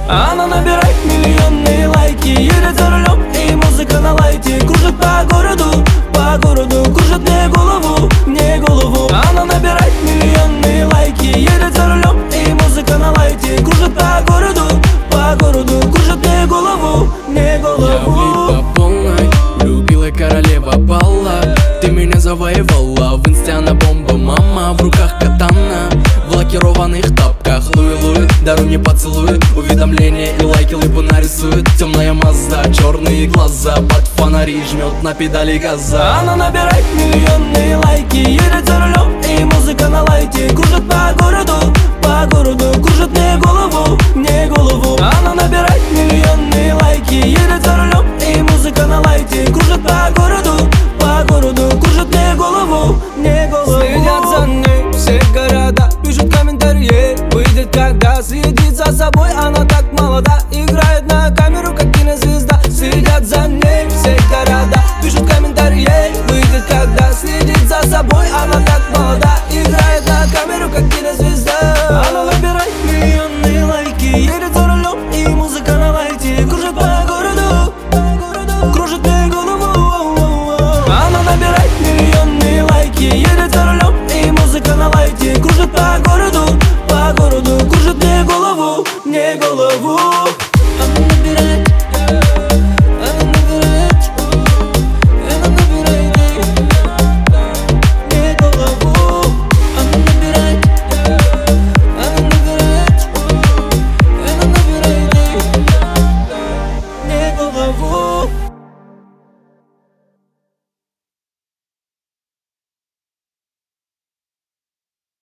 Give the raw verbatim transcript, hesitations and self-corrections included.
Она набирает миллионные лайки, едет за рулем и музыка на лайте. Кружит по городу, по городу, кружит мне голову, мне голову. Она набирает миллионные лайки, едет за рулем и музыка на лайте. Кружит по городу, по городу, кружит мне голову, мне голову. Я влип по полной, любила королева балла. Ты меня завоевала, в инсте она бомба, мама. В руках катана, в лакированных тапках. Луи-луи, даруй мне поцелуй. Уведомления и лайки лыбу нарисует. Темная Мазда, черные глаза, под фонари жмет на педали газа. Она набирает миллионные лайки, едет за рулем и музыка на лайте. Кружит по городу, по городу, кружит мне голову, мне голову. Она набирает миллионные лайки, едет за рулем и музыка на лайте. Кружит по городу,